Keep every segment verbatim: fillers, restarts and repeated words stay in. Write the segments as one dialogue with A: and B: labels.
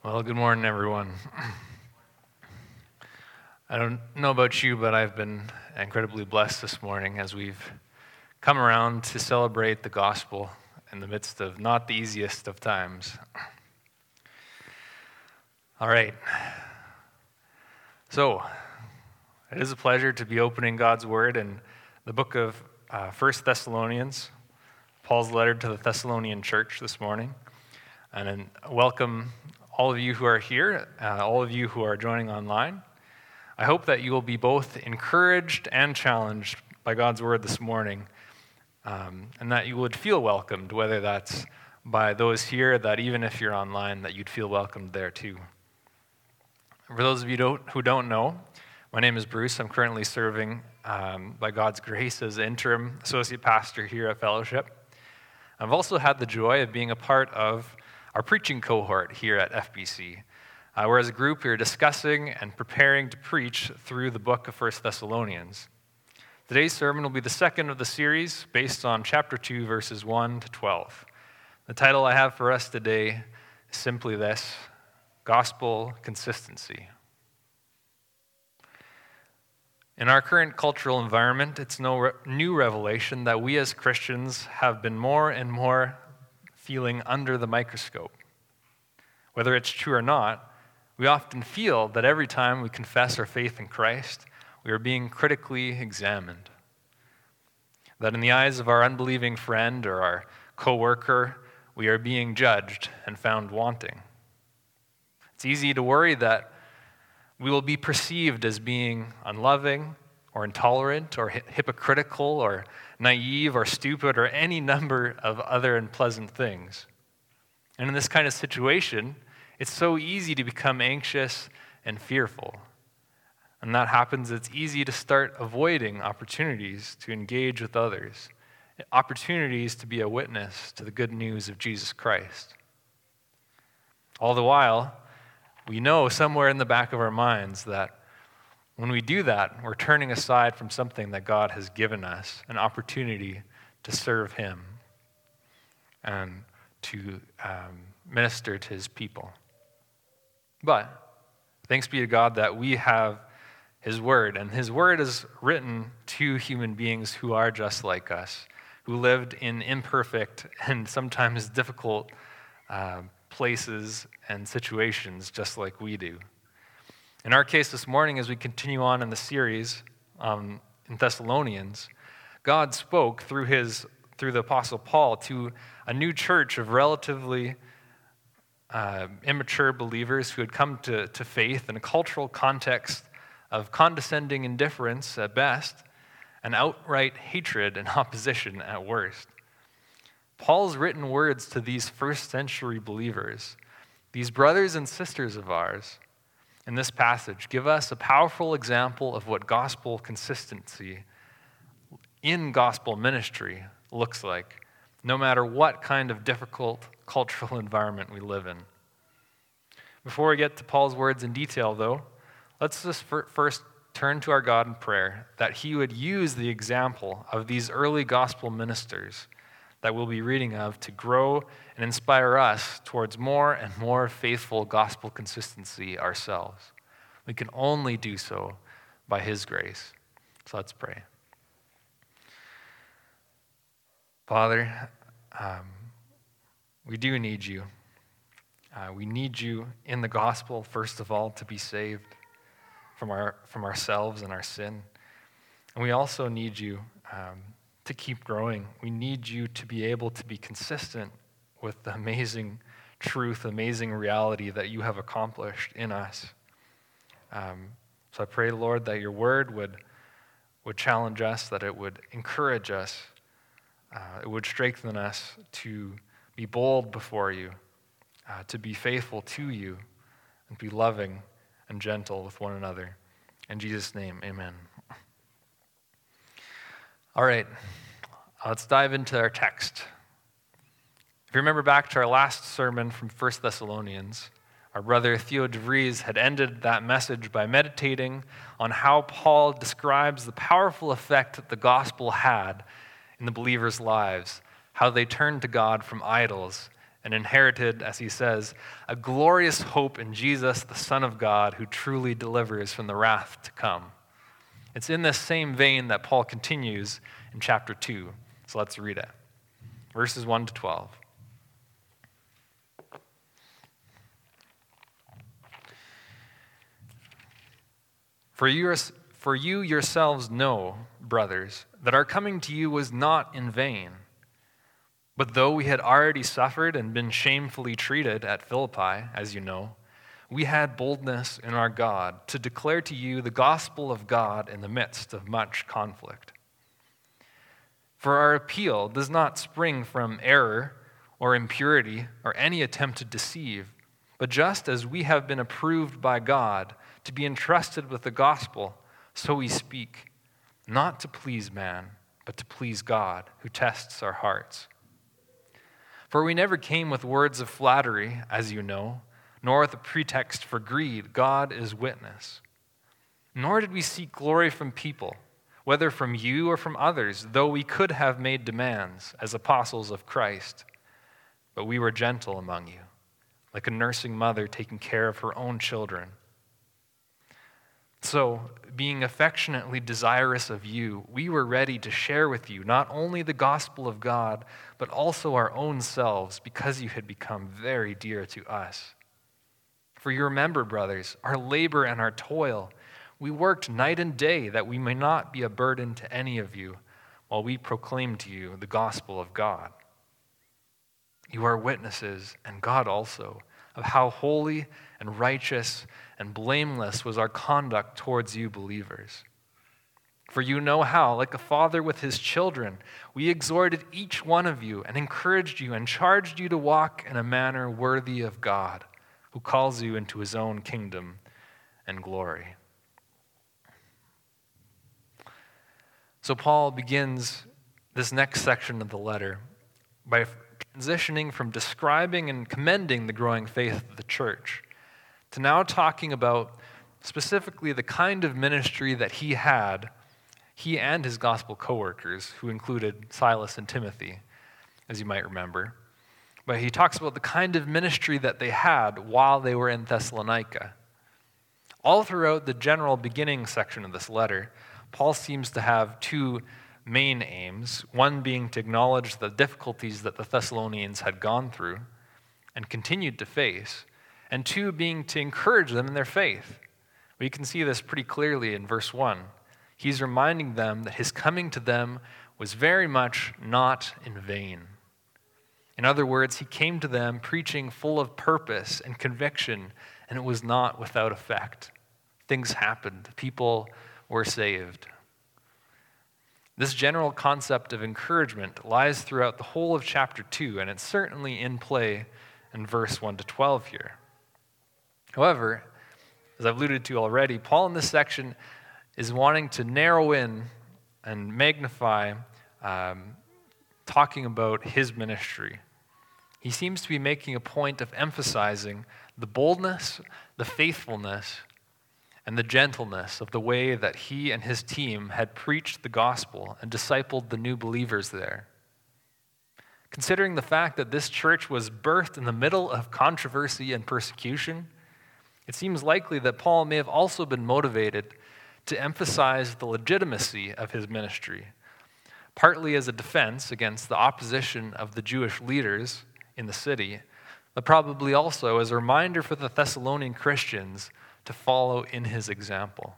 A: Well, good morning, everyone. I don't know about you, but I've been incredibly blessed this morning as we've come around to celebrate the gospel in the midst of not the easiest of times. All right. So, it is a pleasure to be opening God's Word in the book of uh, First Thessalonians, Paul's letter to the Thessalonian church this morning. And then welcome all of you who are here, uh, all of you who are joining online. I hope that you will be both encouraged and challenged by God's word this morning, um, and that you would feel welcomed, whether that's by those here, that even if you're online, that you'd feel welcomed there too. For those of you don't, who don't know, my name is Bruce. I'm currently serving, um, by God's grace, as interim associate pastor here at Fellowship. I've also had the joy of being a part of our preaching cohort here at F B C, uh, where as a group we are discussing and preparing to preach through the book of First Thessalonians. Today's sermon will be the second of the series based on chapter two, verses one to twelve. The title I have for us today is simply this: Gospel Consistency. In our current cultural environment, it's no re- new revelation that we as Christians have been more and more feeling under the microscope. Whether it's true or not, we often feel that every time we confess our faith in Christ, we are being critically examined. That in the eyes of our unbelieving friend or our coworker, we are being judged and found wanting. It's easy to worry that we will be perceived as being unloving or intolerant or hypocritical or naive or stupid or any number of other unpleasant things. And in this kind of situation, it's so easy to become anxious and fearful. And that happens, it's easy to start avoiding opportunities to engage with others, opportunities to be a witness to the good news of Jesus Christ. All the while, we know somewhere in the back of our minds that when we do that, we're turning aside from something that God has given us, an opportunity to serve Him and to um, minister to His people. But thanks be to God that we have His Word, and His Word is written to human beings who are just like us, who lived in imperfect and sometimes difficult uh, places and situations just like we do. In our case this morning, as we continue on in the series um, in Thessalonians, God spoke through his through the Apostle Paul to a new church of relatively uh, immature believers who had come to, to faith in a cultural context of condescending indifference at best and outright hatred and opposition at worst. Paul's written words to these first century believers, these brothers and sisters of ours, in this passage give us a powerful example of what gospel consistency in gospel ministry looks like, no matter what kind of difficult cultural environment we live in. Before we get to Paul's words in detail, though, let's just first turn to our God in prayer that He would use the example of these early gospel ministers that we'll be reading of to grow and inspire us towards more and more faithful gospel consistency ourselves. We can only do so by His grace. So let's pray. Father, um, we do need You. Uh, we need You in the gospel, first of all, to be saved from our from ourselves and our sin. And we also need You um, to keep growing. We need You to be able to be consistent with the amazing truth, amazing reality that You have accomplished in us. Um, so I pray, Lord, that Your word would, would challenge us, that it would encourage us, uh, it would strengthen us to be bold before You, uh, to be faithful to You, and be loving and gentle with one another. In Jesus' name, amen. All right, let's dive into our text. If you remember back to our last sermon from First Thessalonians, our brother Theo DeVries had ended that message by meditating on how Paul describes the powerful effect that the gospel had in the believers' lives, how they turned to God from idols and inherited, as he says, a glorious hope in Jesus, the Son of God, who truly delivers from the wrath to come. It's in this same vein that Paul continues in chapter two. So let's read it. Verses one to twelve. For you, are, for you yourselves know, brothers, that our coming to you was not in vain. But though we had already suffered and been shamefully treated at Philippi, as you know, we had boldness in our God to declare to you the gospel of God in the midst of much conflict. For our appeal does not spring from error or impurity or any attempt to deceive, but just as we have been approved by God to be entrusted with the gospel, so we speak, not to please man, but to please God, who tests our hearts. For we never came with words of flattery, as you know, nor with a pretext for greed. God is witness. Nor did we seek glory from people, whether from you or from others, though we could have made demands as apostles of Christ. But we were gentle among you, like a nursing mother taking care of her own children. So, being affectionately desirous of you, we were ready to share with you not only the gospel of God, but also our own selves, because you had become very dear to us. For you remember, brothers, our labor and our toil. We worked night and day that we may not be a burden to any of you, while we proclaim to you the gospel of God. You are witnesses, and God also, of how holy and righteous and blameless was our conduct towards you believers. For you know how, like a father with his children, we exhorted each one of you and encouraged you and charged you to walk in a manner worthy of God, who calls you into his own kingdom and glory. So Paul begins this next section of the letter by transitioning from describing and commending the growing faith of the church to now talking about specifically the kind of ministry that he had, he and his gospel co-workers, who included Silas and Timothy, as you might remember. But he talks about the kind of ministry that they had while they were in Thessalonica. All throughout the general beginning section of this letter, Paul seems to have two main aims, one being to acknowledge the difficulties that the Thessalonians had gone through and continued to face, and two being to encourage them in their faith. We can see this pretty clearly in verse one. He's reminding them that his coming to them was very much not in vain. In other words, he came to them preaching full of purpose and conviction, and it was not without effect. Things happened. People were saved. This general concept of encouragement lies throughout the whole of chapter two, and it's certainly in play in verse one to twelve here. However, as I've alluded to already, Paul in this section is wanting to narrow in and magnify um, talking about his ministry. He seems to be making a point of emphasizing the boldness, the faithfulness, and the gentleness of the way that he and his team had preached the gospel and discipled the new believers there. Considering the fact that this church was birthed in the middle of controversy and persecution, it seems likely that Paul may have also been motivated to emphasize the legitimacy of his ministry, partly as a defense against the opposition of the Jewish leaders in the city, but probably also as a reminder for the Thessalonian Christians to follow in his example.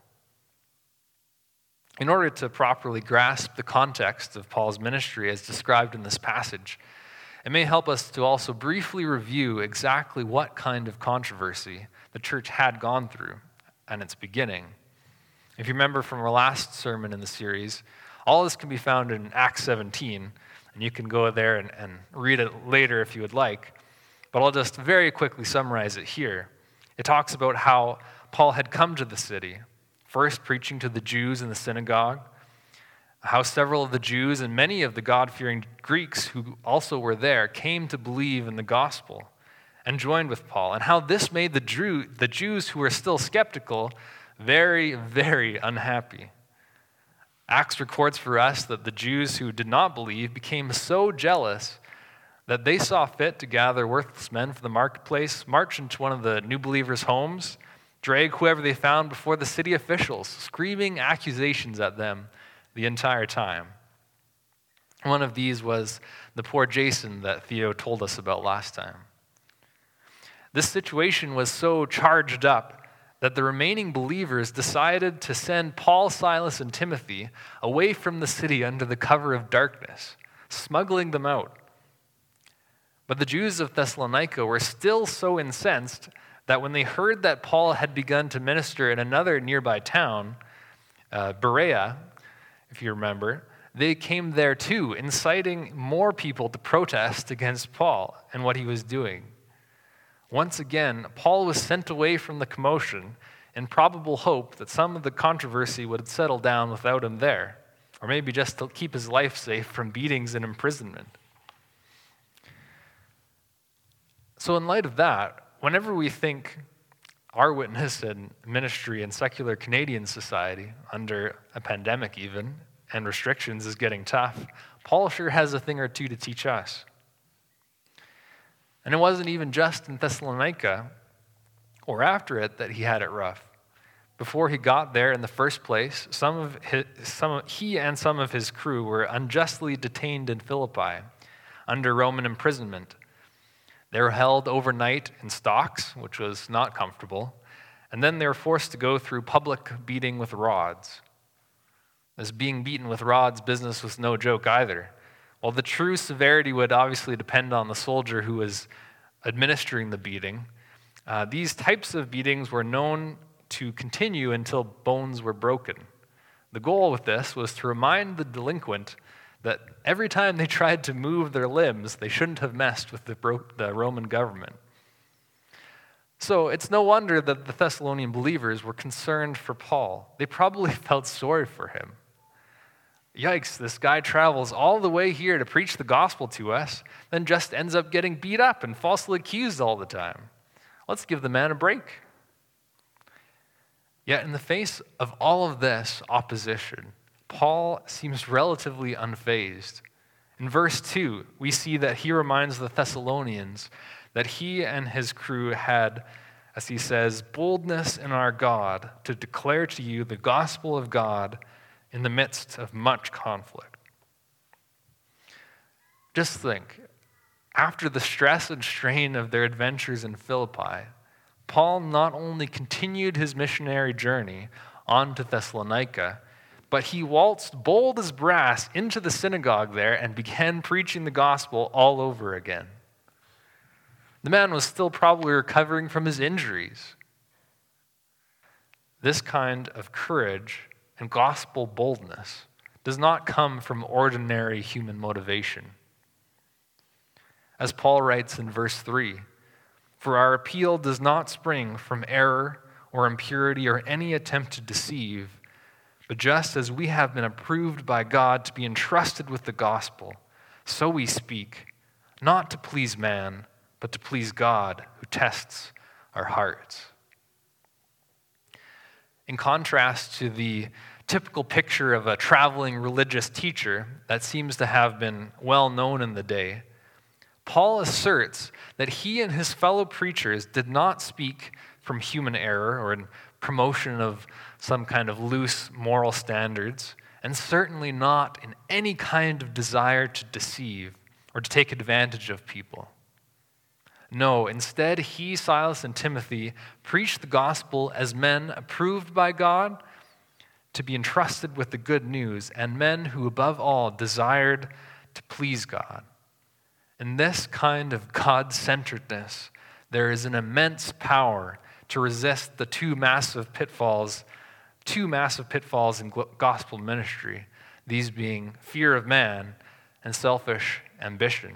A: In order to properly grasp the context of Paul's ministry as described in this passage, it may help us to also briefly review exactly what kind of controversy the church had gone through at its beginning. If you remember from our last sermon in the series, all this can be found in Acts seventeen, and you can go there and, and read it later if you would like, but I'll just very quickly summarize it here. It talks about how Paul had come to the city, first preaching to the Jews in the synagogue, how several of the Jews and many of the God-fearing Greeks who also were there came to believe in the gospel and joined with Paul, and how this made the, Drew, the Jews who were still skeptical very, very unhappy. Acts records for us that the Jews who did not believe became so jealous that they saw fit to gather worthless men for the marketplace, march into one of the new believers' homes, drag whoever they found before the city officials, screaming accusations at them the entire time. One of these was the poor Jason that Theo told us about last time. This situation was so charged up that the remaining believers decided to send Paul, Silas, and Timothy away from the city under the cover of darkness, smuggling them out. But the Jews of Thessalonica were still so incensed that when they heard that Paul had begun to minister in another nearby town, uh, Berea, if you remember, they came there too, inciting more people to protest against Paul and what he was doing. Once again, Paul was sent away from the commotion in probable hope that some of the controversy would settle down without him there, or maybe just to keep his life safe from beatings and imprisonment. So in light of that, whenever we think our witness and ministry in secular Canadian society, under a pandemic even, and restrictions is getting tough, Paul sure has a thing or two to teach us. And it wasn't even just in Thessalonica or after it that he had it rough. Before he got there in the first place, some of his, some of, he and some of his crew were unjustly detained in Philippi under Roman imprisonment. They were held overnight in stocks, which was not comfortable, and then they were forced to go through public beating with rods. This being beaten with rods business was no joke either. While the true severity would obviously depend on the soldier who was administering the beating, uh, these types of beatings were known to continue until bones were broken. The goal with this was to remind the delinquent that every time they tried to move their limbs, they shouldn't have messed with the, Bro- the Roman government. So it's no wonder that the Thessalonian believers were concerned for Paul. They probably felt sorry for him. Yikes, this guy travels all the way here to preach the gospel to us, then just ends up getting beat up and falsely accused all the time. Let's give the man a break. Yet in the face of all of this opposition, Paul seems relatively unfazed. In verse two, we see that he reminds the Thessalonians that he and his crew had, as he says, boldness in our God to declare to you the gospel of God in the midst of much conflict. Just think, after the stress and strain of their adventures in Philippi, Paul not only continued his missionary journey on to Thessalonica, but he waltzed bold as brass into the synagogue there and began preaching the gospel all over again. The man was still probably recovering from his injuries. This kind of courage and gospel boldness does not come from ordinary human motivation. As Paul writes in verse three, "For our appeal does not spring from error or impurity or any attempt to deceive, but just as we have been approved by God to be entrusted with the gospel, so we speak, not to please man, but to please God who tests our hearts." In contrast to the typical picture of a traveling religious teacher that seems to have been well known in the day, Paul asserts that he and his fellow preachers did not speak from human error or in promotion of some kind of loose moral standards, and certainly not in any kind of desire to deceive or to take advantage of people. No, instead, he, Silas, and Timothy preached the gospel as men approved by God to be entrusted with the good news, and men who, above all, desired to please God. In this kind of God-centeredness, there is an immense power to resist the two massive pitfalls, two massive pitfalls in gospel ministry, these being fear of man and selfish ambition.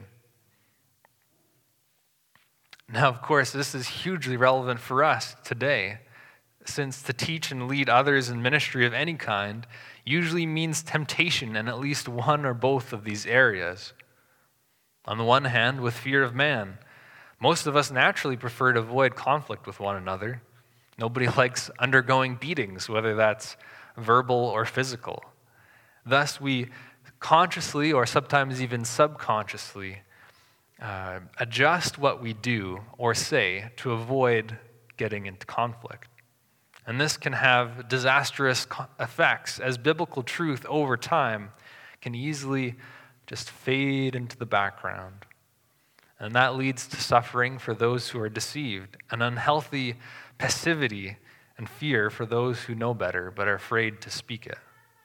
A: Now, of course, this is hugely relevant for us today, since to teach and lead others in ministry of any kind usually means temptation in at least one or both of these areas. On the one hand, with fear of man, most of us naturally prefer to avoid conflict with one another. Nobody likes undergoing beatings, whether that's verbal or physical. Thus, we consciously or sometimes even subconsciously uh, adjust what we do or say to avoid getting into conflict. And this can have disastrous co- effects, as biblical truth over time can easily just fade into the background. And that leads to suffering for those who are deceived, an unhealthy passivity and fear for those who know better but are afraid to speak it.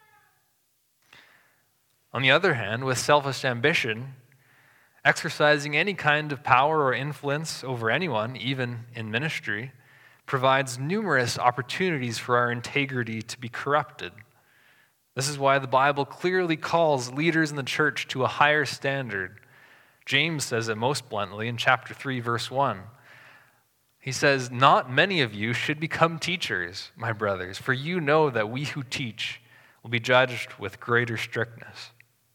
A: On the other hand, with selfish ambition, exercising any kind of power or influence over anyone, even in ministry, provides numerous opportunities for our integrity to be corrupted. This is why the Bible clearly calls leaders in the church to a higher standard. James says it most bluntly in chapter three, verse one. He says, "Not many of you should become teachers, my brothers, for you know that we who teach will be judged with greater strictness."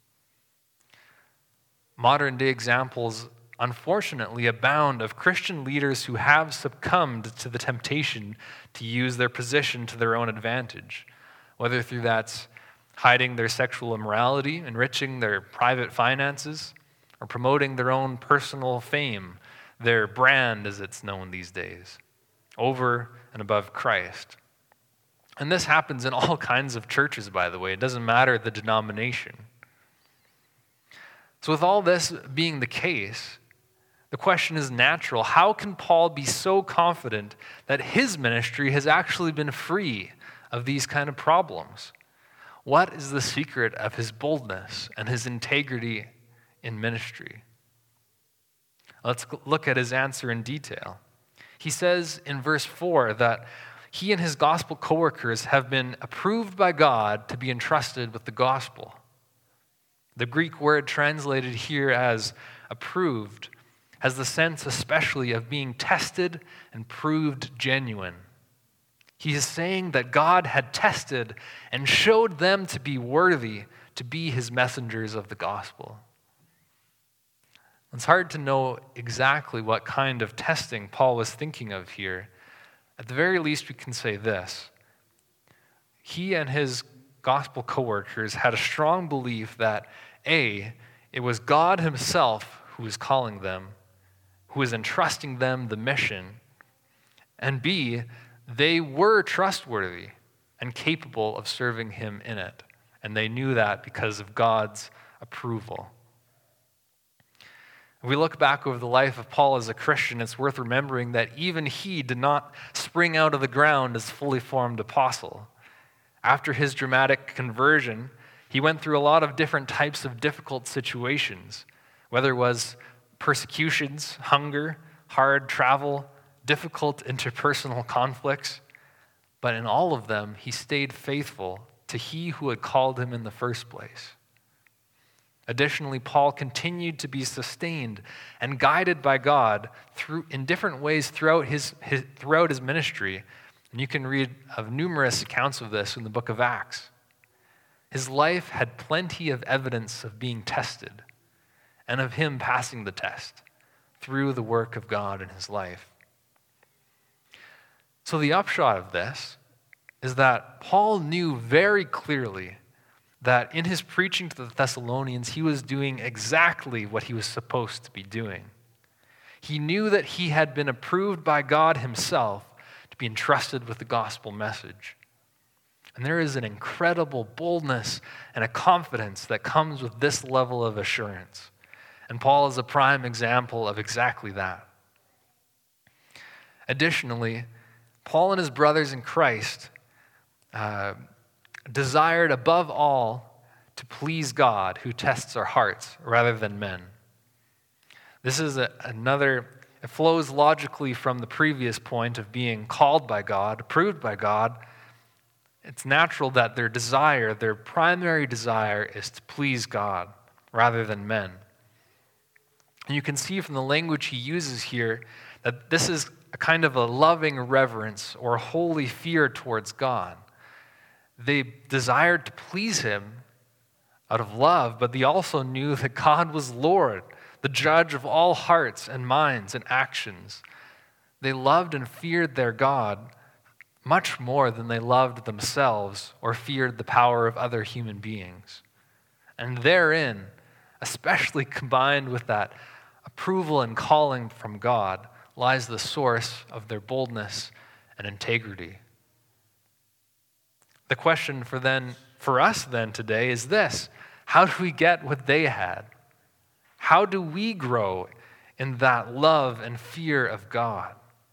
A: Modern-day examples, unfortunately, abound of Christian leaders who have succumbed to the temptation to use their position to their own advantage, whether through that's hiding their sexual immorality, enriching their private finances, or promoting their own personal fame, their brand as it's known these days, over and above Christ. And this happens in all kinds of churches, by the way. It doesn't matter the denomination. So with all this being the case, the question is natural. How can Paul be so confident that his ministry has actually been free of these kind of problems? What is the secret of his boldness and his integrity in ministry? Let's look at his answer in detail. He says in verse four that he and his gospel co-workers have been approved by God to be entrusted with the gospel. The Greek word translated here as approved has the sense especially of being tested and proved genuine. He is saying that God had tested and showed them to be worthy to be his messengers of the gospel. It's hard to know exactly what kind of testing Paul was thinking of here. At the very least, we can say this. He and his gospel co-workers had a strong belief that A, it was God himself who was calling them, who was entrusting them the mission, and B, they were trustworthy and capable of serving him in it, and they knew that because of God's approval. If we look back over the life of Paul as a Christian, it's worth remembering that even he did not spring out of the ground as fully formed apostle. After his dramatic conversion, he went through a lot of different types of difficult situations, whether it was persecutions, hunger, hard travel, difficult interpersonal conflicts. But in all of them, he stayed faithful to he who had called him in the first place. Additionally, Paul continued to be sustained and guided by God through in different ways throughout his, his throughout his ministry. And you can read of numerous accounts of this in the book of Acts. His life had plenty of evidence of being tested and of him passing the test through the work of God in his life. So the upshot of this is that Paul knew very clearly that in his preaching to the Thessalonians, he was doing exactly what he was supposed to be doing. He knew that he had been approved by God himself to be entrusted with the gospel message. And there is an incredible boldness and a confidence that comes with this level of assurance. And Paul is a prime example of exactly that. Additionally, Paul and his brothers in Christ uh, desired above all to please God, who tests our hearts rather than men. This is a, another, it flows logically from the previous point of being called by God, approved by God. It's natural that their desire, their primary desire, is to please God rather than men. And you can see from the language he uses here that this is a kind of a loving reverence or holy fear towards God. They desired to please him out of love, but they also knew that God was Lord, the judge of all hearts and minds and actions. They loved and feared their God much more than they loved themselves or feared the power of other human beings. And therein, especially combined with that approval and calling from God lies the source of their boldness and integrity. The question for then, for us then today is this: how do we get what they had? How do we grow in that love and fear of God,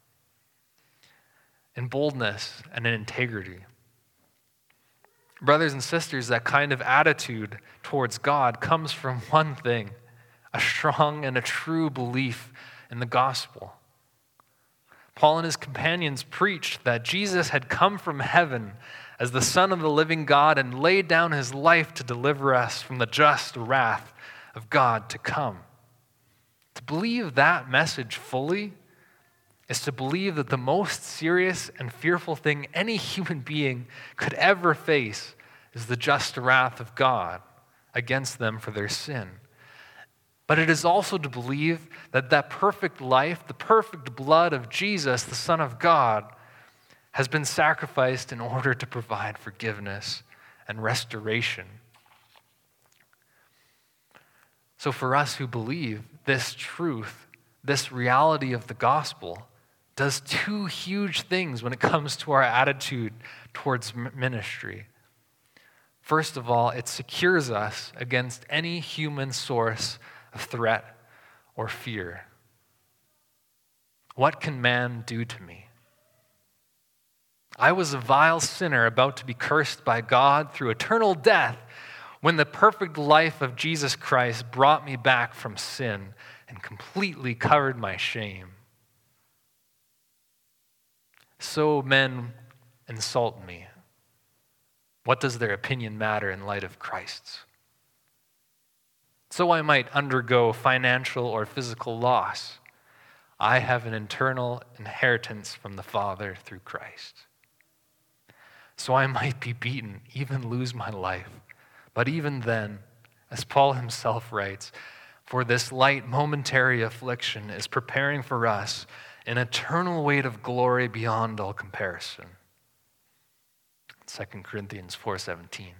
A: in boldness and in integrity? Brothers and sisters, that kind of attitude towards God comes from one thing: a strong and a true belief in the gospel. Paul and his companions preached that Jesus had come from heaven as the Son of the living God and laid down his life to deliver us from the just wrath of God to come. To believe that message fully is to believe that the most serious and fearful thing any human being could ever face is the just wrath of God against them for their sin. But it is also to believe that that perfect life, the perfect blood of Jesus, the Son of God, has been sacrificed in order to provide forgiveness and restoration. So for us who believe this truth, this reality of the gospel, does two huge things when it comes to our attitude towards ministry. First of all, it secures us against any human source of threat or fear. What can man do to me? I was a vile sinner about to be cursed by God through eternal death when the perfect life of Jesus Christ brought me back from sin and completely covered my shame. So men insult me. What does their opinion matter in light of Christ's? So I might undergo financial or physical loss. I have an eternal inheritance from the Father through Christ. So I might be beaten, even lose my life. But even then, as Paul himself writes, for this light momentary affliction is preparing for us an eternal weight of glory beyond all comparison. Second Corinthians four seventeen.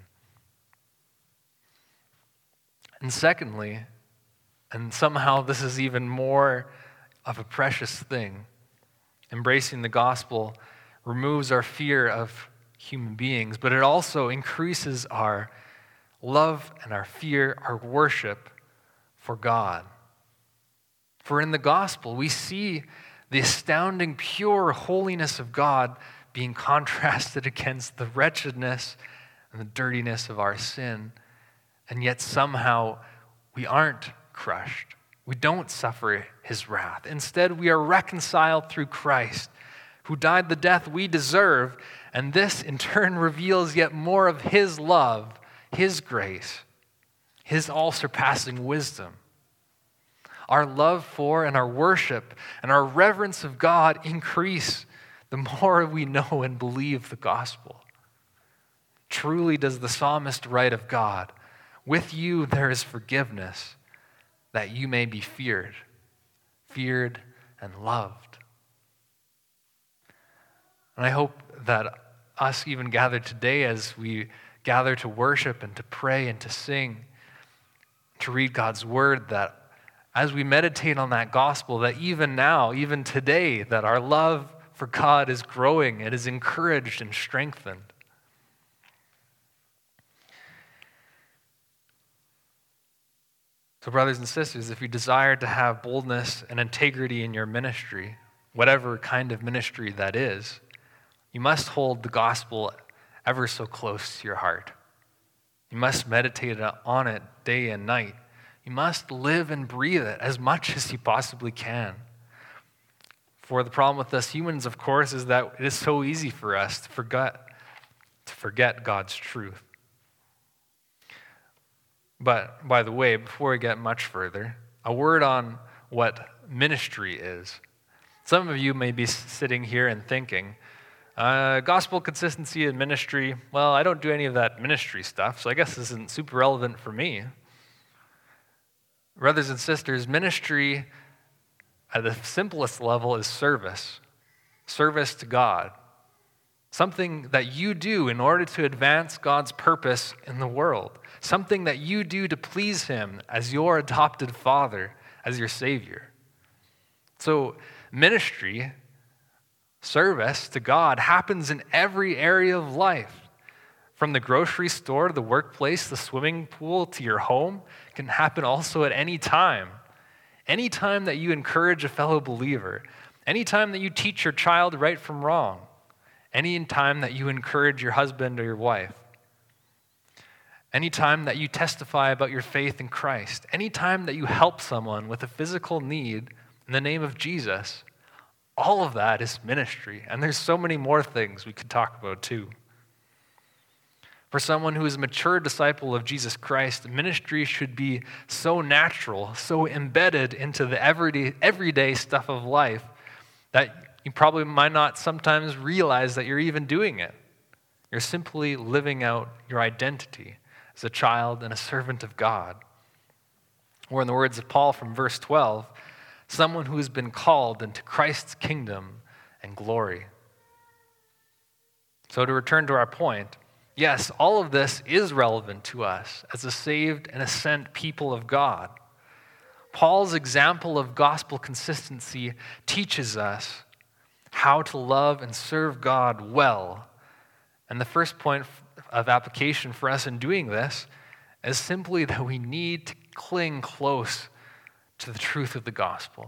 A: And secondly, and somehow this is even more of a precious thing, embracing the gospel removes our fear of human beings, but it also increases our love and our fear, our worship for God. For in the gospel, we see the astounding pure holiness of God being contrasted against the wretchedness and the dirtiness of our sin. And yet somehow we aren't crushed. We don't suffer his wrath. Instead, we are reconciled through Christ, who died the death we deserve. And this in turn reveals yet more of his love, his grace, his all-surpassing wisdom. Our love for and our worship and our reverence of God increase the more we know and believe the gospel. Truly does the psalmist write of God, with you there is forgiveness, that you may be feared, feared and loved. And I hope that us even gathered today as we gather to worship and to pray and to sing, to read God's word, that as we meditate on that gospel, that even now, even today, that our love for God is growing, it is encouraged and strengthened. So brothers and sisters, if you desire to have boldness and integrity in your ministry, whatever kind of ministry that is, you must hold the gospel ever so close to your heart. You must meditate on it day and night. You must live and breathe it as much as you possibly can. For the problem with us humans, of course, is that it is so easy for us to forget, to forget God's truth. But, by the way, before we get much further, a word on what ministry is. Some of you may be sitting here and thinking, uh, gospel consistency in ministry, well, I don't do any of that ministry stuff, so I guess this isn't super relevant for me. Brothers and sisters, ministry at the simplest level is service. Service to God. Something that you do in order to advance God's purpose in the world. Something that you do to please him as your adopted father, as your Savior. So ministry, service to God happens in every area of life. From the grocery store to the workplace, the swimming pool to your home, it can happen also at any time. Any time that you encourage a fellow believer, any time that you teach your child right from wrong, any time that you encourage your husband or your wife, any time that you testify about your faith in Christ, any time that you help someone with a physical need in the name of Jesus, all of that is ministry. And there's so many more things we could talk about too. For someone who is a mature disciple of Jesus Christ, ministry should be so natural, so embedded into the everyday, everyday stuff of life that you probably might not sometimes realize that you're even doing it. You're simply living out your identity as a child and a servant of God. Or in the words of Paul from verse twelve, someone who has been called into Christ's kingdom and glory. So to return to our point, yes, all of this is relevant to us as a saved and a sent people of God. Paul's example of gospel consistency teaches us how to love and serve God well. And the first point of application for us in doing this is simply that we need to cling close to the truth of the gospel.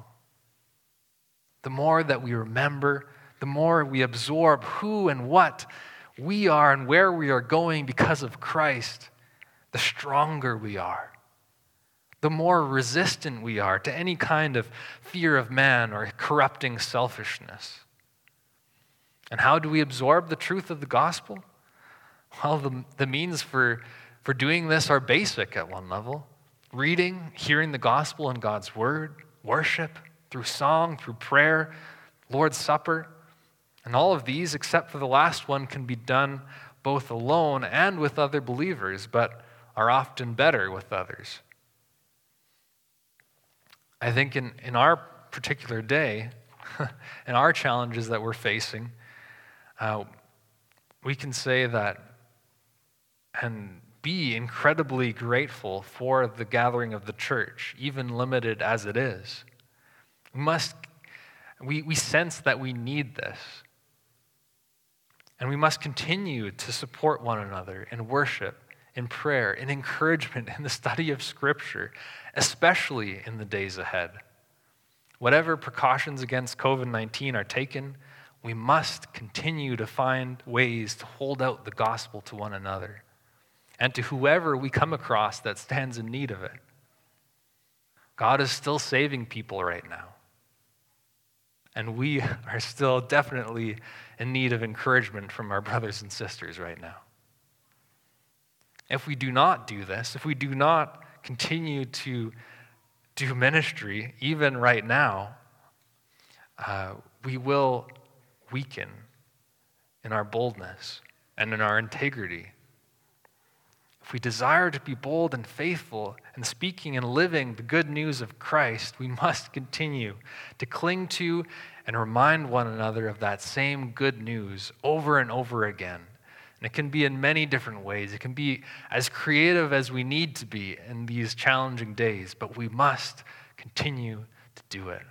A: The more that we remember, the more we absorb who and what we are and where we are going because of Christ, the stronger we are. The more resistant we are to any kind of fear of man or corrupting selfishness. And how do we absorb the truth of the gospel? Well, the, the means for, for doing this are basic at one level. Reading, hearing the gospel and God's word, worship, through song, through prayer, Lord's Supper. And all of these, except for the last one, can be done both alone and with other believers, but are often better with others. I think in, in our particular day, in our challenges that we're facing, uh, we can say that and be incredibly grateful for the gathering of the church, even limited as it is. We must, we, we sense that we need this. And we must continue to support one another in worship, in prayer, in encouragement, in the study of Scripture, especially in the days ahead. Whatever precautions against covid nineteen are taken, we must continue to find ways to hold out the gospel to one another and to whoever we come across that stands in need of it. God is still saving people right now. And we are still definitely in need of encouragement from our brothers and sisters right now. If we do not do this, if we do not continue to do ministry, even right now, uh, we will weaken in our boldness and in our integrity. If we desire to be bold and faithful in speaking and living the good news of Christ, we must continue to cling to and remind one another of that same good news over and over again. And it can be in many different ways. It can be as creative as we need to be in these challenging days, but we must continue to do it.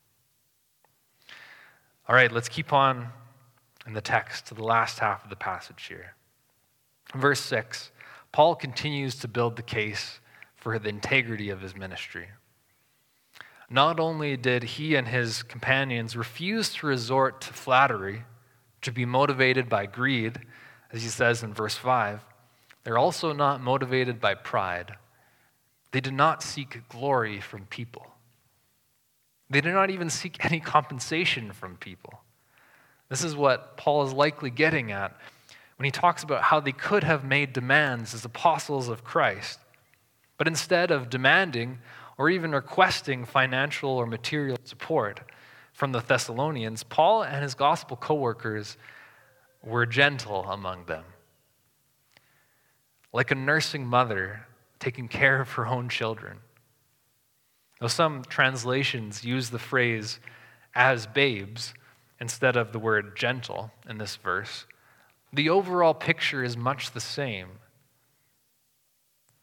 A: All right, let's keep on in the text to the last half of the passage here. Verse six, Paul continues to build the case for the integrity of his ministry. Not only did he and his companions refuse to resort to flattery, to be motivated by greed, as he says in verse five, they're also not motivated by pride. They did not seek glory from people. They did not even seek any compensation from people. This is what Paul is likely getting at when he talks about how they could have made demands as apostles of Christ. But instead of demanding or even requesting financial or material support from the Thessalonians, Paul and his gospel co-workers were gentle among them. Like a nursing mother taking care of her own children. Though some translations use the phrase as babes instead of the word gentle in this verse, the overall picture is much the same.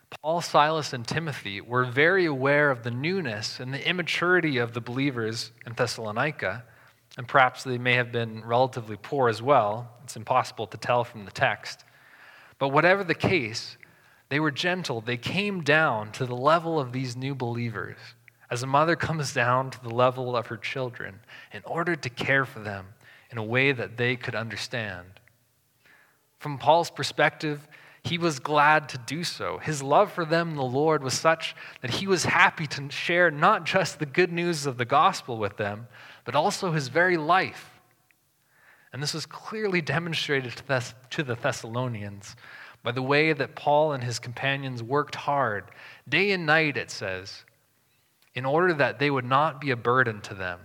A: Paul, Silas, and Timothy were very aware of the newness and the immaturity of the believers in Thessalonica, and perhaps they may have been relatively poor as well. It's impossible to tell from the text. But whatever the case, they were gentle. They came down to the level of these new believers, as a mother comes down to the level of her children, in order to care for them in a way that they could understand. From Paul's perspective, he was glad to do so. His love for them, the Lord, was such that he was happy to share not just the good news of the gospel with them, but also his very life. And this was clearly demonstrated to, Thess- to the Thessalonians by the way that Paul and his companions worked hard, day and night, it says, in order that they would not be a burden to them,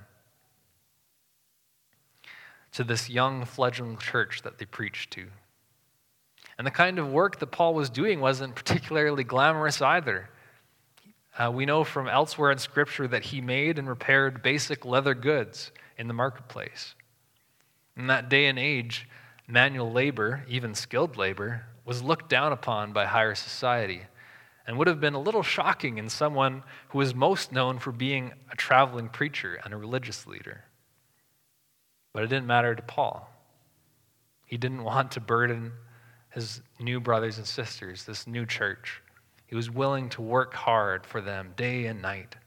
A: to this young fledgling church that they preached to. And the kind of work that Paul was doing wasn't particularly glamorous either. Uh, we know from elsewhere in Scripture that he made and repaired basic leather goods in the marketplace. In that day and age, manual labor, even skilled labor, was looked down upon by higher society and would have been a little shocking in someone who was most known for being a traveling preacher and a religious leader. But it didn't matter to Paul. He didn't want to burden his new brothers and sisters, this new church. He was willing to work hard for them day and night.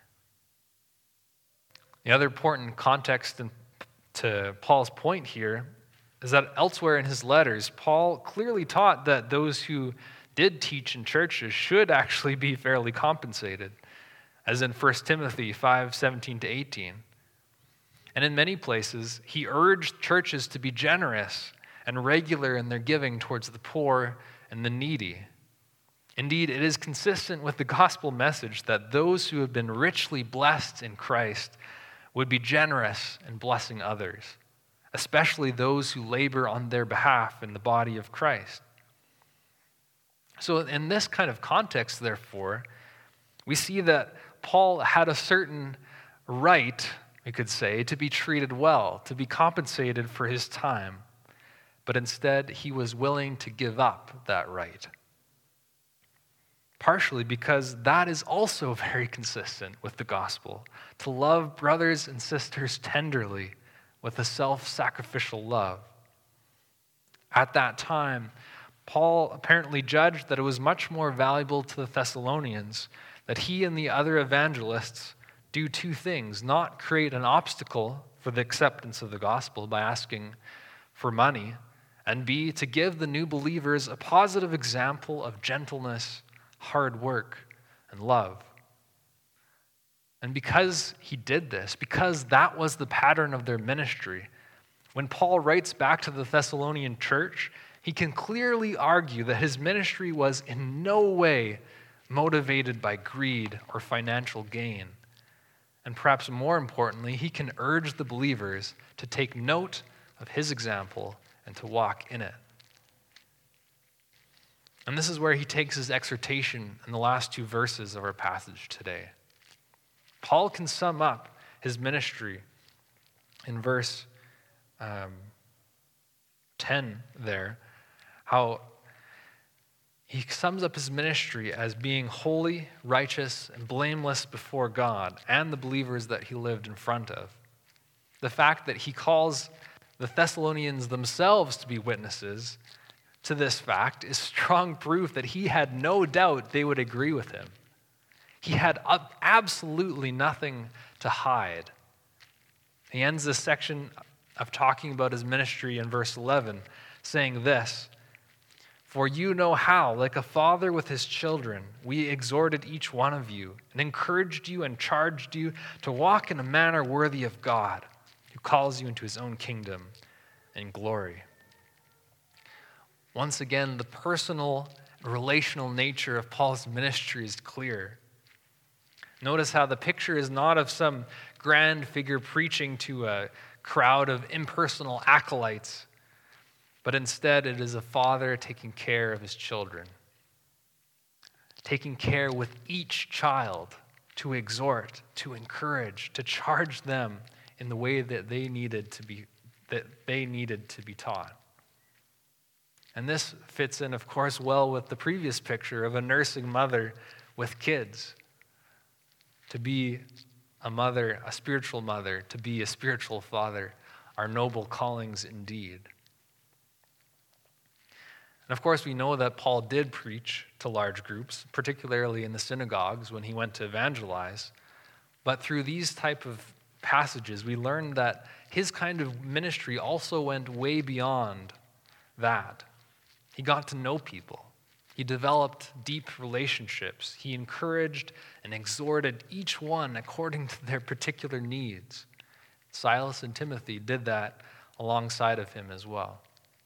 A: The other important context in, to Paul's point here is that elsewhere in his letters, Paul clearly taught that those who did teach in churches should actually be fairly compensated, as in First Timothy five seventeen to eighteen. And in many places, he urged churches to be generous and regular in their giving towards the poor and the needy. Indeed, it is consistent with the gospel message that those who have been richly blessed in Christ would be generous in blessing others, especially those who labor on their behalf in the body of Christ. So in this kind of context, therefore, we see that Paul had a certain right, we could say, to be treated well, to be compensated for his time. But instead, he was willing to give up that right. Partially because that is also very consistent with the gospel, to love brothers and sisters tenderly with a self-sacrificial love. At that time, Paul apparently judged that it was much more valuable to the Thessalonians that he and the other evangelists do two things: not create an obstacle for the acceptance of the gospel by asking for money, and B, to give the new believers a positive example of gentleness, hard work, and love. And because he did this, because that was the pattern of their ministry, when Paul writes back to the Thessalonian church, he can clearly argue that his ministry was in no way motivated by greed or financial gain. And perhaps more importantly, he can urge the believers to take note of his example and to walk in it. And this is where he takes his exhortation in the last two verses of our passage today. Paul can sum up his ministry in verse um, ten there, how he sums up his ministry as being holy, righteous, and blameless before God and the believers that he lived in front of. The fact that he calls the Thessalonians themselves to be witnesses to this fact is strong proof that he had no doubt they would agree with him. He had absolutely nothing to hide. He ends this section of talking about his ministry in verse eleven, saying this: "For you know how, like a father with his children, we exhorted each one of you and encouraged you and charged you to walk in a manner worthy of God, who calls you into his own kingdom and glory." Once again, the personal, relational nature of Paul's ministry is clear. Notice how the picture is not of some grand figure preaching to a crowd of impersonal acolytes, but instead it is a father taking care of his children, taking care with each child to exhort, to encourage, to charge them in the way that they needed to be that they needed to be taught. And this fits in, of course, well with the previous picture of a nursing mother with kids. To be a mother, a spiritual mother, to be a spiritual father are noble callings indeed. And of course, we know that Paul did preach to large groups, particularly in the synagogues when he went to evangelize. But through these type of passages, we learn that his kind of ministry also went way beyond that. He got to know people. He developed deep relationships. He encouraged and exhorted each one according to their particular needs. Silas and Timothy did that alongside of him as well.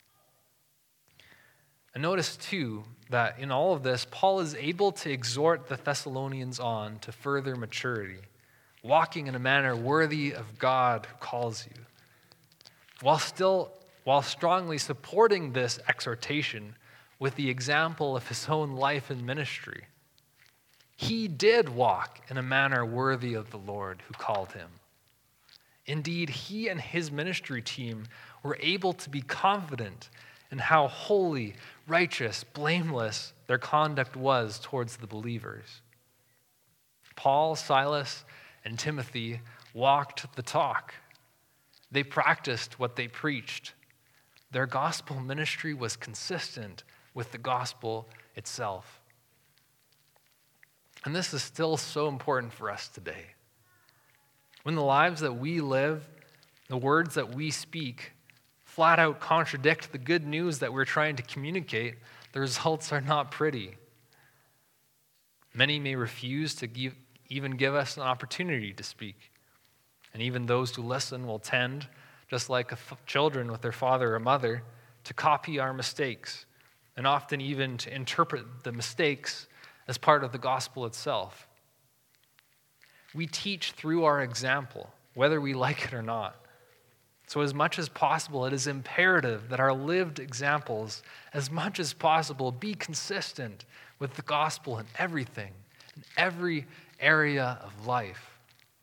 A: And notice, too, that in all of this, Paul is able to exhort the Thessalonians on to further maturity, walking in a manner worthy of God who calls you, while still, while strongly supporting this exhortation with the example of his own life and ministry. He did walk in a manner worthy of the Lord who called him. Indeed, he and his ministry team were able to be confident in how holy, righteous, blameless their conduct was towards the believers. Paul, Silas, and Timothy walked the talk. They practiced what they preached. Their gospel ministry was consistent with the gospel itself. And this is still so important for us today. When the lives that we live, the words that we speak, flat out contradict the good news that we're trying to communicate, the results are not pretty. Many may refuse to give, even give us an opportunity to speak. And even those who listen will tend, just like children with their father or mother, to copy our mistakes, and often even to interpret the mistakes as part of the gospel itself. We teach through our example, whether we like it or not. So as much as possible, it is imperative that our lived examples, as much as possible, be consistent with the gospel in everything, in every area of life.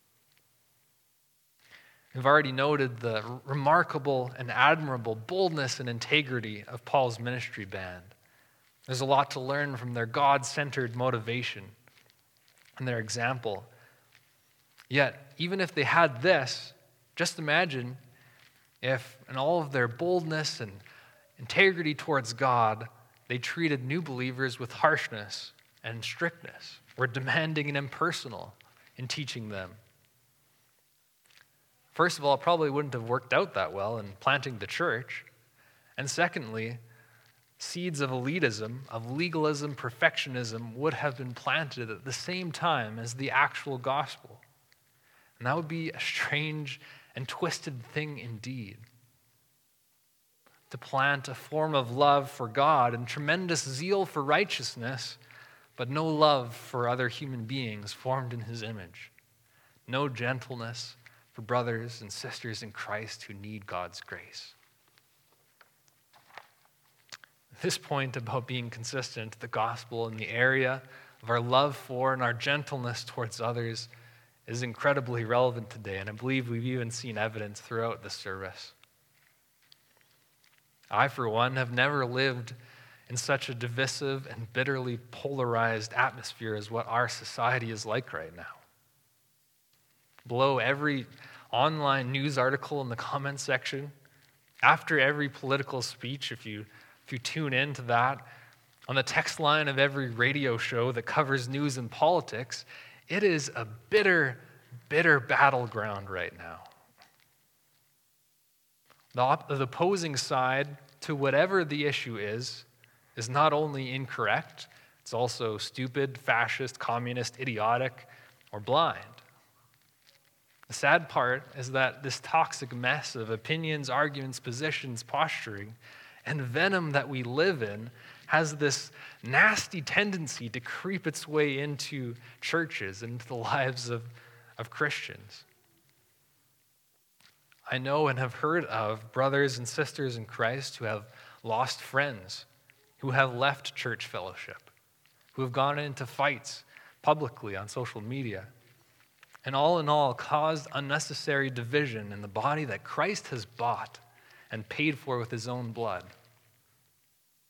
A: We've already noted the remarkable and admirable boldness and integrity of Paul's ministry band. There's a lot to learn from their God-centered motivation and their example. Yet, even if they had this, just imagine if, in all of their boldness and integrity towards God, they treated new believers with harshness and strictness, were demanding and impersonal in teaching them. First of all, it probably wouldn't have worked out that well in planting the church. And secondly, seeds of elitism, of legalism, perfectionism would have been planted at the same time as the actual gospel. And that would be a strange and twisted thing indeed. To plant a form of love for God and tremendous zeal for righteousness, but no love for other human beings formed in his image. No gentleness for brothers and sisters in Christ who need God's grace. This point about being consistent to the gospel in the area of our love for and our gentleness towards others is incredibly relevant today, and I believe we've even seen evidence throughout the service. I, for one, have never lived in such a divisive and bitterly polarized atmosphere as what our society is like right now. Below every online news article in the comments section, after every political speech, if you if you tune into that, on the text line of every radio show that covers news and politics, it is a bitter, bitter battleground right now. The, op- the opposing side to whatever the issue is, is not only incorrect, it's also stupid, fascist, communist, idiotic, or blind. The sad part is that this toxic mess of opinions, arguments, positions, posturing, and venom that we live in has this nasty tendency to creep its way into churches and into the lives of, of Christians. I know and have heard of brothers and sisters in Christ who have lost friends, who have left church fellowship, who have gone into fights publicly on social media, and all in all caused unnecessary division in the body that Christ has bought and paid for with his own blood.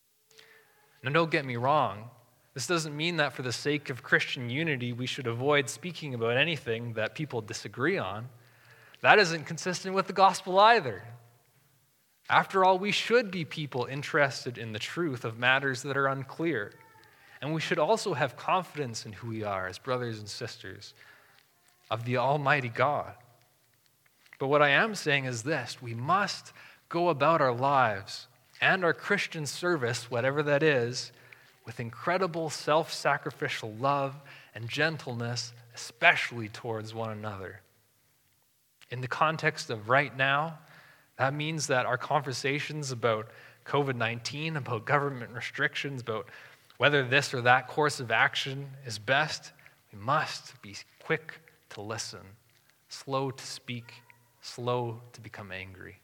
A: Now, don't get me wrong. This doesn't mean that for the sake of Christian unity, we should avoid speaking about anything that people disagree on. That isn't consistent with the gospel either. After all, we should be people interested in the truth of matters that are unclear. And we should also have confidence in who we are as brothers and sisters of the Almighty God. But what I am saying is this: we must go about our lives and our Christian service, whatever that is, with incredible self-sacrificial love and gentleness, especially towards one another. In the context of right now, that means that our conversations about covid nineteen, about government restrictions, about whether this or that course of action is best, we must be quick to listen, slow to speak, slow to become angry.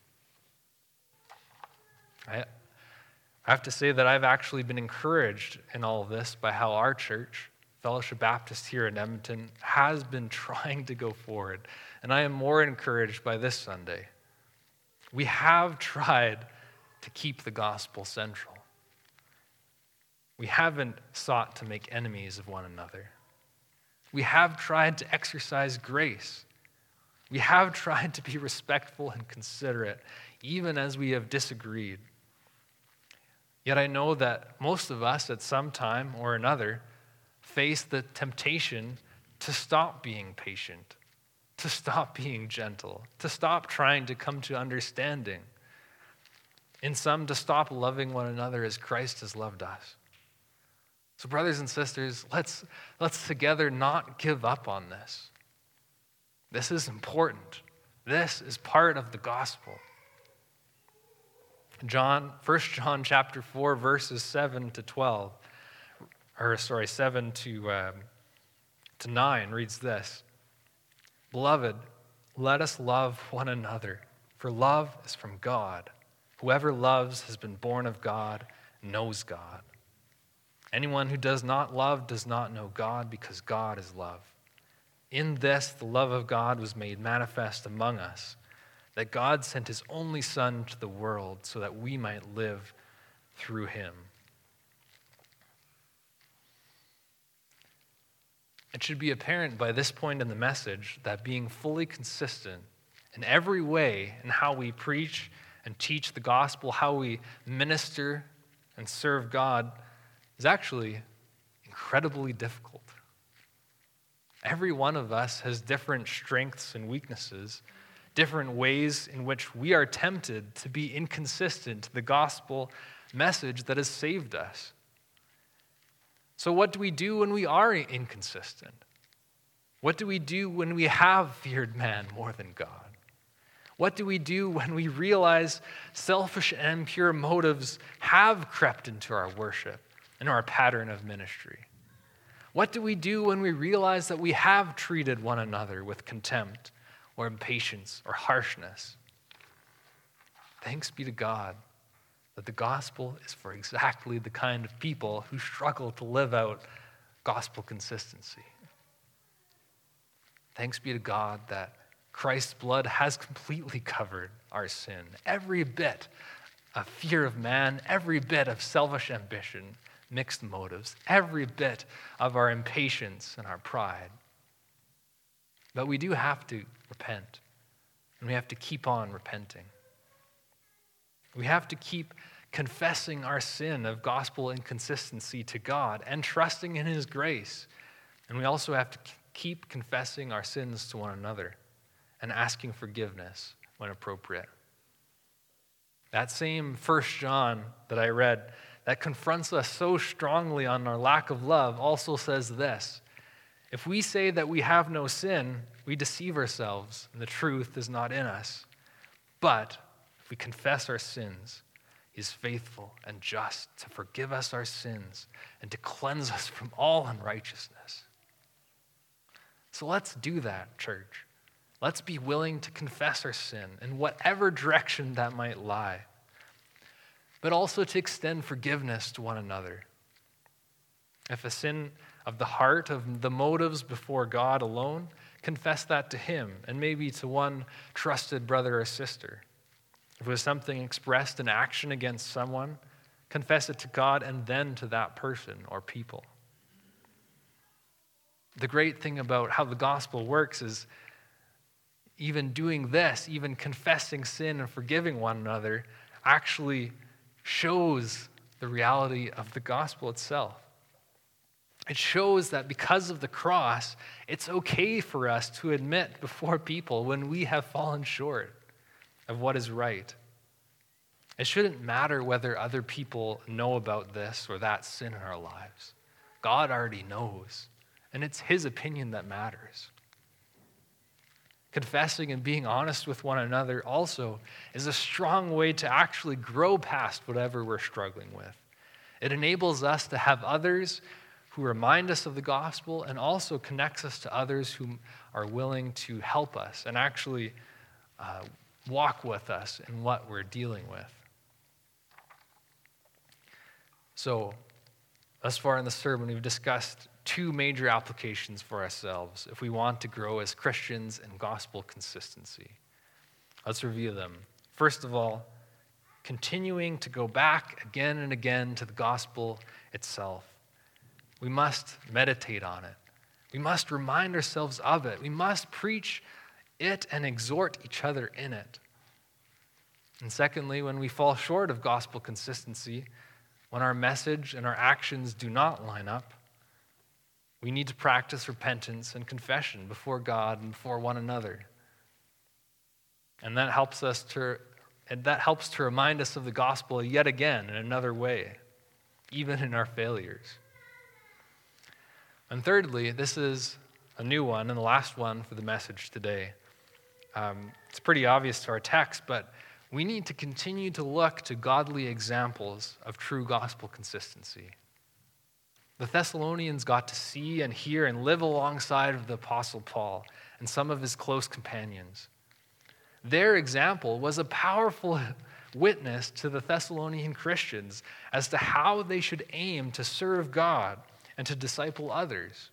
A: I, I have to say that I've actually been encouraged in all of this by how our church, Fellowship Baptist here in Edmonton, has been trying to go forward. And I am more encouraged by this Sunday. We have tried to keep the gospel central. We haven't sought to make enemies of one another. We have tried to exercise grace. We have tried to be respectful and considerate, even as we have disagreed. Yet I know that most of us at some time or another face the temptation to stop being patient, to stop being gentle, to stop trying to come to understanding. In some, to stop loving one another as Christ has loved us. So brothers and sisters, let's, let's together not give up on this. This is important. This is part of the gospel. John, First John chapter four, verses seven to twelve, or sorry, seven to, um, to nine reads this: Beloved, let us love one another, for love is from God. Whoever loves has been born of God, knows God. Anyone who does not love does not know God, because God is love. In this, the love of God was made manifest among us, that God sent his only Son to the world so that we might live through him. It should be apparent by this point in the message that being fully consistent in every way in how we preach and teach the gospel, how we minister and serve God, is actually incredibly difficult. Every one of us has different strengths and weaknesses, different ways in which we are tempted to be inconsistent to the gospel message that has saved us. So what do we do when we are inconsistent? What do we do when we have feared man more than God? What do we do when we realize selfish and impure motives have crept into our worship and our pattern of ministry? What do we do when we realize that we have treated one another with contempt or impatience or harshness? Thanks be to God that the gospel is for exactly the kind of people who struggle to live out gospel consistency. Thanks be to God that Christ's blood has completely covered our sin. Every bit of fear of man, every bit of selfish ambition, mixed motives, every bit of our impatience and our pride. But we do have to repent, and we have to keep on repenting. We have to keep confessing our sin of gospel inconsistency to God and trusting in his grace. And we also have to keep confessing our sins to one another and asking forgiveness when appropriate. That same First John that I read that confronts us so strongly on our lack of love also says this: if we say that we have no sin, we deceive ourselves and the truth is not in us. But if we confess our sins, he is faithful and just to forgive us our sins and to cleanse us from all unrighteousness. So let's do that, church. Let's be willing to confess our sin in whatever direction that might lie, but also to extend forgiveness to one another. If a sin of the heart, of the motives before God alone, confess that to him and maybe to one trusted brother or sister. If it was something expressed in action against someone, confess it to God and then to that person or people. The great thing about how the gospel works is even doing this, even confessing sin and forgiving one another, actually shows the reality of the gospel itself. It shows that because of the cross, it's okay for us to admit before people when we have fallen short of what is right. It shouldn't matter whether other people know about this or that sin in our lives. God already knows, and it's his opinion that matters. Confessing and being honest with one another also is a strong way to actually grow past whatever we're struggling with. It enables us to have others who remind us of the gospel and also connects us to others who are willing to help us and actually uh, walk with us in what we're dealing with. So, thus far in the sermon, we've discussed two major applications for ourselves if we want to grow as Christians in gospel consistency. Let's review them. First of all, continuing to go back again and again to the gospel itself. We must meditate on it. We must remind ourselves of it. We must preach it and exhort each other in it. And secondly, when we fall short of gospel consistency, when our message and our actions do not line up, we need to practice repentance and confession before God and before one another. And that helps us to and that helps to remind us of the gospel yet again in another way, even in our failures. And thirdly, this is a new one and the last one for the message today. Um, it's pretty obvious to our text, but we need to continue to look to godly examples of true gospel consistency. The Thessalonians got to see and hear and live alongside of the Apostle Paul and some of his close companions. Their example was a powerful witness to the Thessalonian Christians as to how they should aim to serve God and to disciple others.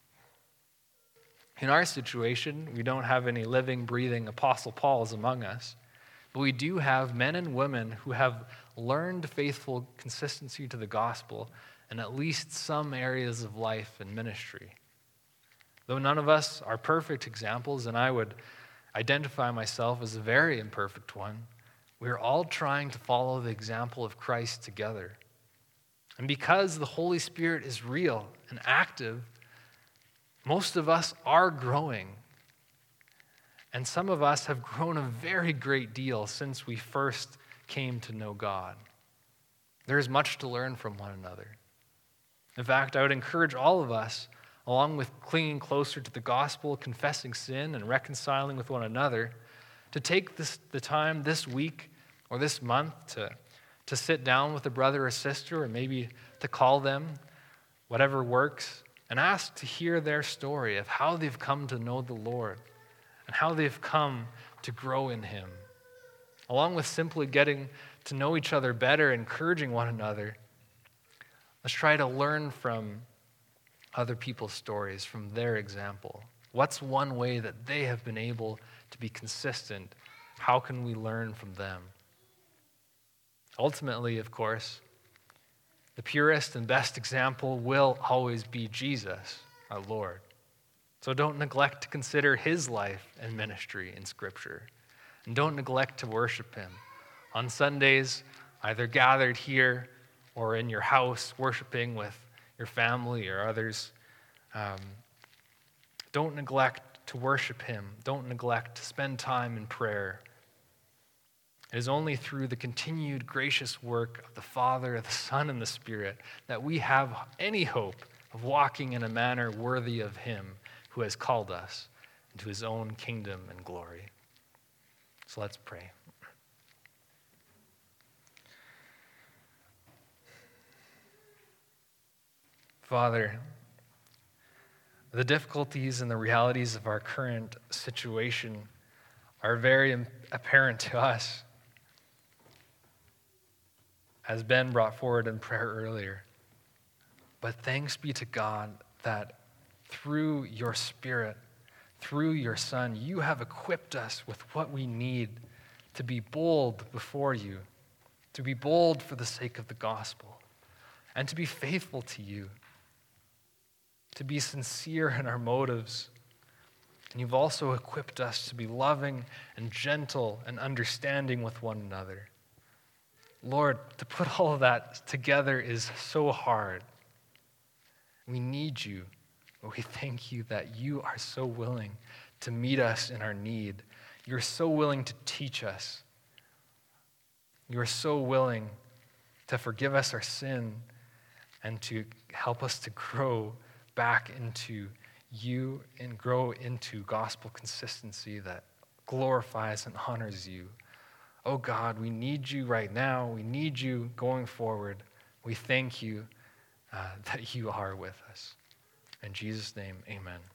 A: In our situation, we don't have any living, breathing Apostle Pauls among us, but we do have men and women who have learned faithful consistency to the gospel in at least some areas of life and ministry. Though none of us are perfect examples, and I would identify myself as a very imperfect one, we are all trying to follow the example of Christ together. And because the Holy Spirit is real and active, most of us are growing. And some of us have grown a very great deal since we first came to know God. There is much to learn from one another. In fact, I would encourage all of us, along with clinging closer to the gospel, confessing sin, and reconciling with one another, to take this, the time this week or this month to, to sit down with a brother or sister, or maybe to call them, whatever works, and ask to hear their story of how they've come to know the Lord and how they've come to grow in him. Along with simply getting to know each other better, encouraging one another, let's try to learn from other people's stories, from their example. What's one way that they have been able to be consistent? How can we learn from them? Ultimately, of course, the purest and best example will always be Jesus, our Lord. So don't neglect to consider his life and ministry in Scripture. And don't neglect to worship him. On Sundays, either gathered here or in your house, worshiping with your family or others, um, don't neglect to worship him. Don't neglect to spend time in prayer. It is only through the continued gracious work of the Father, the Son, and the Spirit that we have any hope of walking in a manner worthy of him who has called us into his own kingdom and glory. So let's pray. Father, the difficulties and the realities of our current situation are very apparent to us, as Ben brought forward in prayer earlier. But thanks be to God that through your Spirit, through your Son, you have equipped us with what we need to be bold before you to be bold for the sake of the gospel, and to be faithful to you, to be sincere in our motives. And you've also equipped us to be loving and gentle and understanding with one another. Lord, to put all of that together is so hard. We need you, but we thank you that you are so willing to meet us in our need. You're so willing to teach us. You are so willing to forgive us our sin and to help us to grow back into you and grow into gospel consistency that glorifies and honors you. Oh God, we need you right now. We need you going forward. We thank you uh, that you are with us. In Jesus' name, amen.